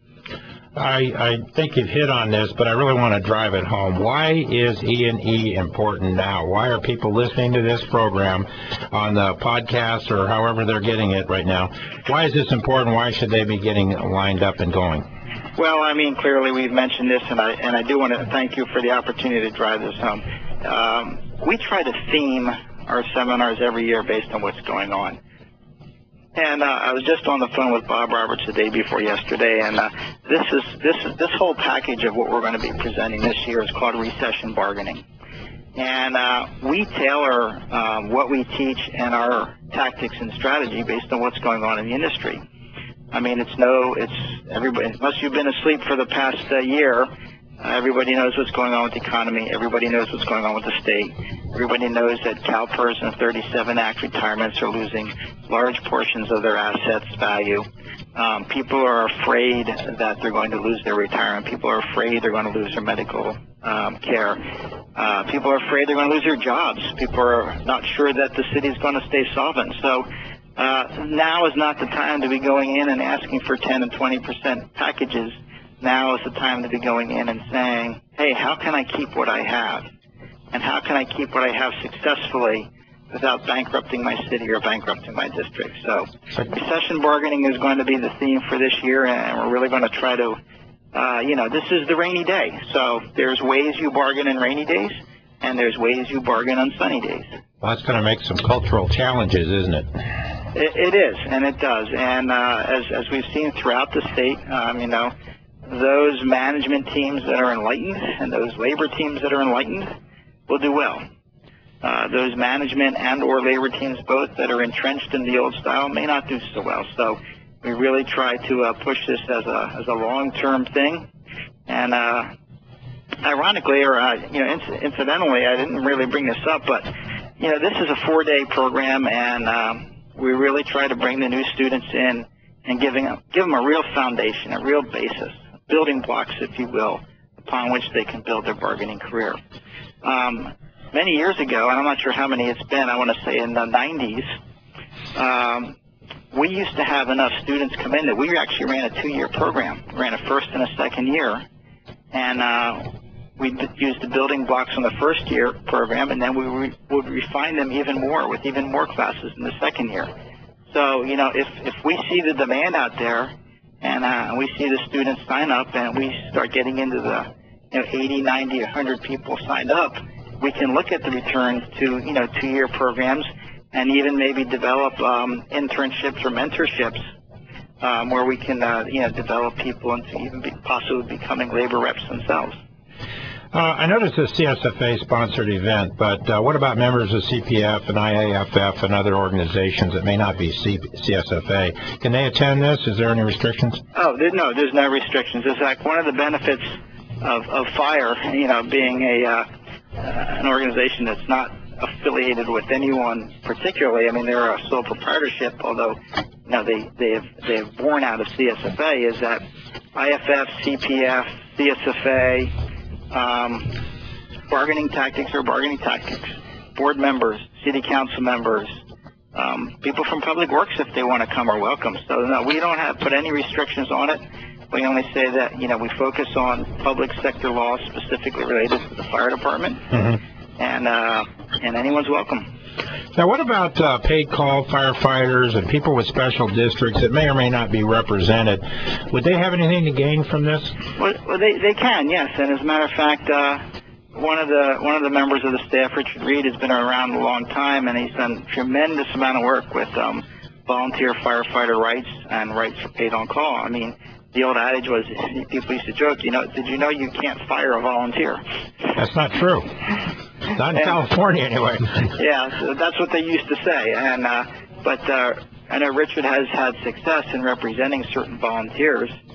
I think you've hit on this, but I really want to drive it home. Why is E&E important now? Why are people listening to this program on the podcast or however they're getting it right now? Why is this important? Why should they be getting lined up and going? Well, I mean, clearly we've mentioned this, and I do want to thank you for the opportunity to drive this home. We try to theme our seminars every year based on what's going on. And I was just on the phone with Bob Roberts the day before yesterday, and this whole package of what we're going to be presenting this year is called recession bargaining. And we tailor what we teach and our tactics and strategy based on what's going on in the industry. I mean, everybody, unless you've been asleep for the past year, everybody knows what's going on with the economy. Everybody knows what's going on with the state. Everybody knows that CalPERS and 37 Act retirements are losing large portions of their assets value. People are afraid that they're going to lose their retirement. People are afraid they're going to lose their medical care. People are afraid they're going to lose their jobs. People are not sure that the city is going to stay solvent. So now is not the time to be going in and asking for 10 and 20% packages. Now is the time to be going in and saying, hey, how can I keep what I have? And how can I keep what I have successfully without bankrupting my city or bankrupting my district? So recession bargaining is going to be the theme for this year, and we're really going to try to, this is the rainy day. So there's ways you bargain in rainy days, and there's ways you bargain on sunny days. Well, that's going to make some cultural challenges, isn't it? It is, and it does. And as we've seen throughout the state, those management teams that are enlightened and those labor teams that are enlightened will do well. Those management and or labor teams both that are entrenched in the old style may not do so well. So we really try to push this as a long-term thing. And ironically, or incidentally, I didn't really bring this up, but this is a 4-day program, and we really try to bring the new students in and give them a real foundation, a real basis, building blocks, if you will, upon which they can build their bargaining career. Many years ago, and I'm not sure how many it's been, I want to say in the 90s, we used to have enough students come in that we actually ran a 2-year program. We ran a first and a second year, and we used the building blocks on the first year program, and then we would refine them even more with even more classes in the second year. So, if we see the demand out there, and we see the students sign up, and we start getting into the 80, 90, 100 people signed up, we can look at the returns to 2-year programs, and even maybe develop internships or mentorships where we can develop people into even possibly becoming labor reps themselves. I noticed a CSFA-sponsored event, but what about members of CPF and IAFF and other organizations that may not be CSFA? Can they attend this? Is there any restrictions? Oh, no, there's no restrictions. In fact, one of the benefits of FIRE, being an organization that's not affiliated with anyone particularly. I mean, they're a sole proprietorship, although they have born out of CSFA, is that IFF, CPF, CSFA, bargaining tactics are bargaining tactics. Board members, city council members, people from public works, if they want to come, are welcome. So no, we don't put any restrictions on it. We only say that we focus on public sector laws specifically related to the fire department, and anyone's welcome. Now, what about paid call firefighters and people with special districts that may or may not be represented? Would they have anything to gain from this? Well, they can, yes. And as a matter of fact, one of the members of the staff, Richard Reed, has been around a long time, and he's done a tremendous amount of work with volunteer firefighter rights and rights for paid on call. I mean, the old adage was, people used to joke, did you know you can't fire a volunteer? That's not true. Not in California, anyway. Yeah, so that's what they used to say. And but I know Richard has had success in representing certain volunteers,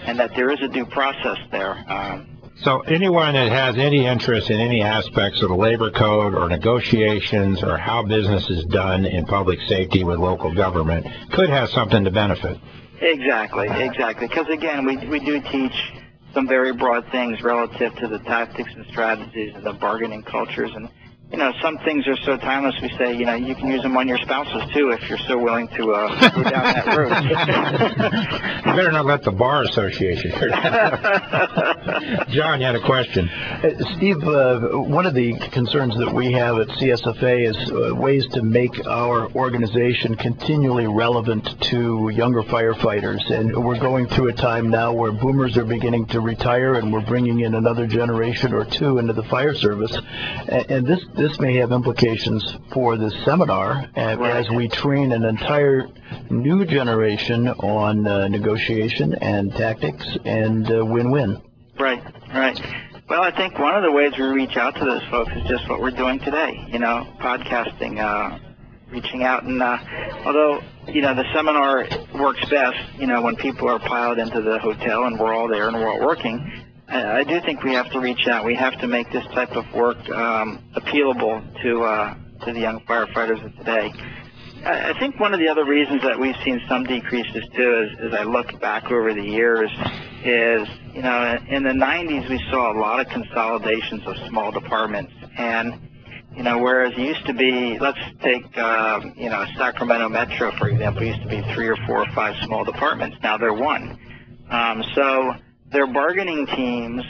and that there is a due process there. So anyone that has any interest in any aspects of the labor code or negotiations or how business is done in public safety with local government could have something to benefit. Exactly. Because again, we do teach some very broad things relative to the tactics and strategies and the bargaining cultures. And, some things are so timeless, we say, you can use them on your spouses, too, if you're so willing to go down that route. You better not let the Bar Association hear that. John, you had a question. Steve, one of the concerns that we have at CSFA is ways to make our organization continually relevant to younger firefighters. And we're going through a time now where boomers are beginning to retire, and we're bringing in another generation or two into the fire service. And this may have implications for this seminar as we train an entire new generation on negotiation and tactics and win-win. Right. Well, I think one of the ways we reach out to those folks is just what we're doing today, podcasting, reaching out. And although, the seminar works best, when people are piled into the hotel and we're all there and we're all working, I do think we have to reach out. We have to make this type of work appealable to the young firefighters of today. I think one of the other reasons that we've seen some decreases too, as I look back over the years, is in the 90s we saw a lot of consolidations of small departments, and whereas it used to be, let's take Sacramento Metro for example, used to be 3 or 4 or 5 small departments. Now they're 1. So their bargaining teams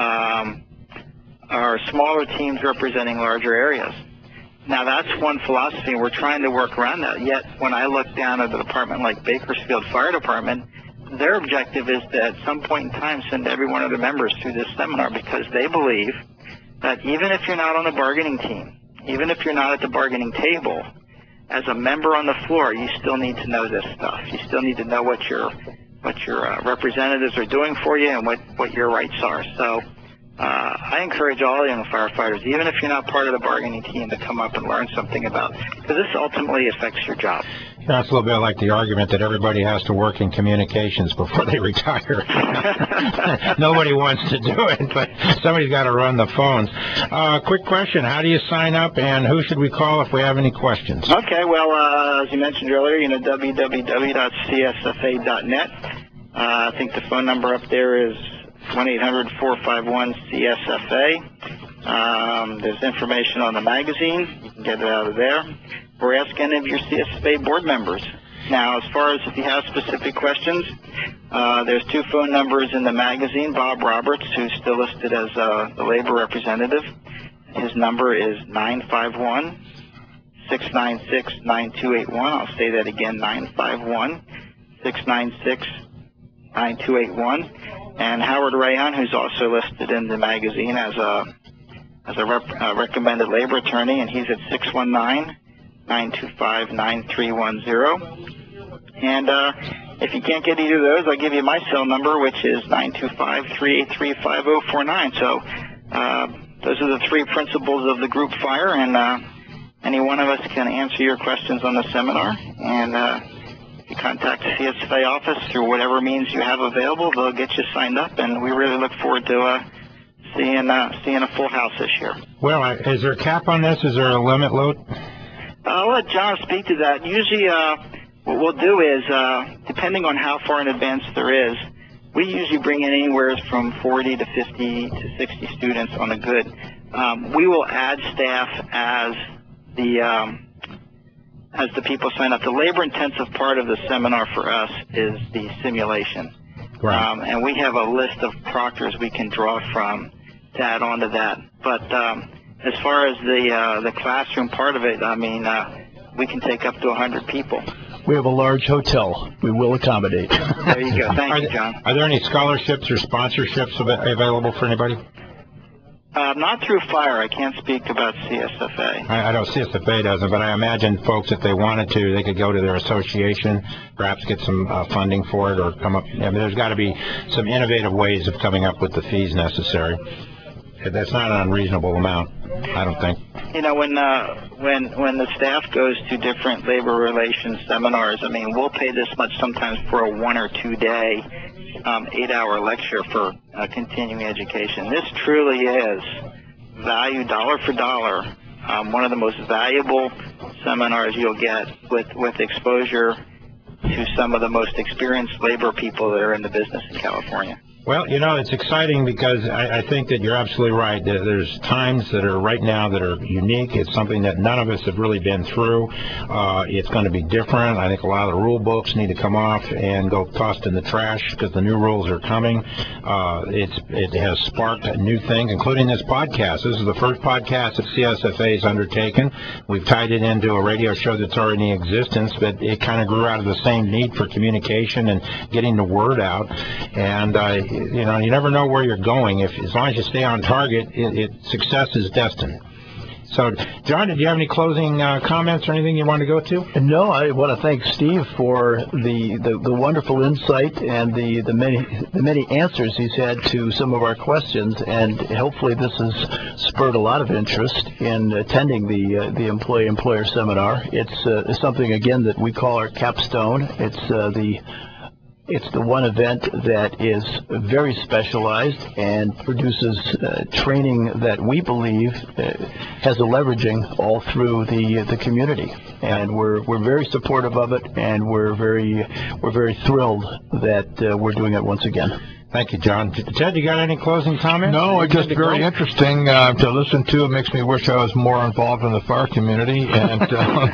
are smaller teams representing larger areas. Now, that's one philosophy, and we're trying to work around that. Yet, when I look down at a department like Bakersfield Fire Department, their objective is to, at some point in time, send every one of their members through this seminar, because they believe that even if you're not on the bargaining team, even if you're not at the bargaining table, as a member on the floor, you still need to know this stuff. You still need to know what your representatives are doing for you and what your rights are. So I encourage all young firefighters, even if you're not part of the bargaining team, to come up and learn something about it, because this ultimately affects your job. That's a little bit like the argument that everybody has to work in communications before they retire. Nobody wants to do it, but somebody's got to run the phones. Quick question, how do you sign up, and who should we call if we have any questions? Okay, well, as you mentioned earlier, www.csfa.net. I think the phone number up there is 1-800-451-CSFA. There's information on the magazine. You can get it out of there. Or ask any of your CSFA board members. Now, as far as if you have specific questions, there's 2 phone numbers in the magazine. Bob Roberts, who's still listed as the labor representative, his number is 951-696-9281. I'll say that again, 951-696-9281. And Howard Rayon, who's also listed in the magazine as a recommended labor attorney, and he's at 619-925-9310. And if you can't get either of those, I'll give you my cell number, which is 925-383-5049. So those are the 3 principles of the group fire, and any one of us can answer your questions on the seminar. And if you contact the CSFA office through whatever means you have available, they'll get you signed up, and we really look forward to seeing a full house this year. Well, is there a cap on this? Is there a limit load? I'll let John speak to that. Usually what we'll do is, depending on how far in advance there is, we usually bring in anywhere from 40 to 50 to 60 students on a good. We will add staff as the people sign up. The labor-intensive part of the seminar for us is the simulation. Right. And we have a list of proctors we can draw from to add on to that. But as far as the classroom part of it, I mean, we can take up to 100 people. We have a large hotel. We will accommodate. There you go. Thank you, John. Are there any scholarships or sponsorships available for anybody? Not through fire. I can't speak about CSFA. I know CSFA doesn't, but I imagine folks, if they wanted to, they could go to their association, perhaps get some funding for it, or come up. I mean, there's got to be some innovative ways of coming up with the fees necessary. That's not an unreasonable amount, I don't think. You know, when the staff goes to different labor relations seminars, I mean, we'll pay this much sometimes for a 1 or 2 day 8-hour lecture for continuing education. This truly is value dollar for dollar, one of the most valuable seminars you'll get with exposure to some of the most experienced labor people that are in the business in California. Well, you know, it's exciting because I think that you're absolutely right. There's times that are right now that are unique. It's something that none of us have really been through. It's going to be different. I think a lot of the rule books need to come off and go tossed in the trash because the new rules are coming. It has sparked new things, including this podcast. This is the first podcast that CSFA has undertaken. We've tied it into a radio show that's already in existence, but it kind of grew out of the same need for communication and getting the word out. And you know, you never know where you're going. As long as you stay on target, success is destined. So, John, did you have any closing comments or anything you want to go to? No, I want to thank Steve for the wonderful insight and the many answers he's had to some of our questions, and hopefully this has spurred a lot of interest in attending the employee-employer seminar. It's something, again, that we call our capstone. It's the one event that is very specialized and produces training that we believe has a leveraging all through the community, and we're very supportive of it, and we're very thrilled that we're doing it once again. Thank you, John. Ted, you got any closing comments? No, it's just very interesting to listen to. It makes me wish I was more involved in the fire community. But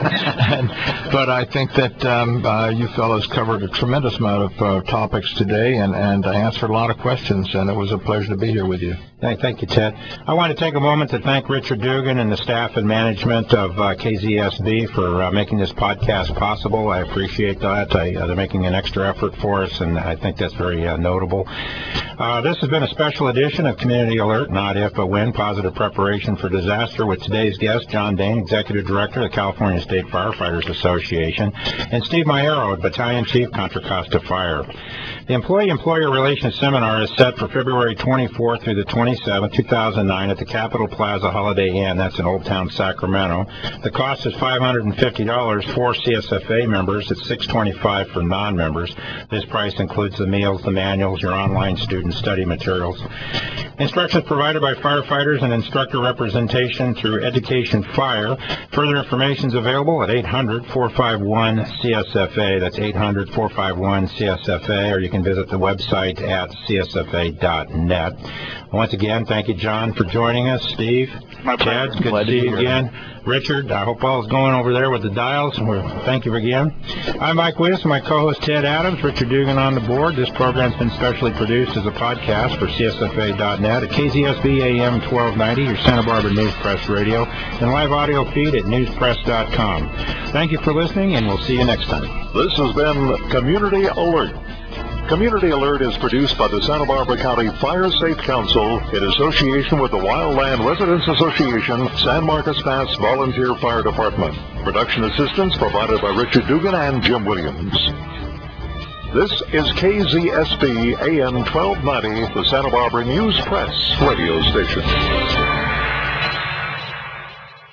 I think that you fellows covered a tremendous amount of topics today, and I answered a lot of questions, and it was a pleasure to be here with you. Thank you, Ted. I want to take a moment to thank Richard Dugan and the staff and management of KZSB for making this podcast possible. I appreciate that. They're making an extra effort for us, and I think that's very notable. This has been a special edition of Community Alert, Not If But When, Positive Preparation for Disaster, with today's guest, John Dane, Executive Director of the California State Firefighters Association, and Steve Maiero, Battalion Chief, Contra Costa Fire. The Employee-Employer Relations Seminar is set for February 24th through the 27th, 2009 at the Capitol Plaza Holiday Inn. That's in Old Town, Sacramento. The cost is $550 for CSFA members. It's $625 for non-members. This price includes the meals, the manuals, your online student study materials. Instructions provided by firefighters and instructor representation through Education Fire. Further information is available at 800-451-CSFA. That's 800-451-CSFA, or you can visit the website at csfa.net. Once again, thank you, John, for joining us. Steve, My Chad, pleasure. good to see you again. Richard, I hope all is going over there with the dials, and thank you again. I'm Mike Wittes, my co-host Ted Adams, Richard Dugan on the board. This program's been specially produced as a podcast for csfa.net at KZSB AM 1290, your Santa Barbara News Press radio, and live audio feed at newspress.com. Thank you for listening, and we'll see you next time. This has been Community Alert. Community Alert is produced by the Santa Barbara County Fire Safe Council in association with the Wildland Residents Association, San Marcos Pass Volunteer Fire Department. Production assistance provided by Richard Dugan and Jim Williams. This is KZSB AM 1290, the Santa Barbara News Press radio station.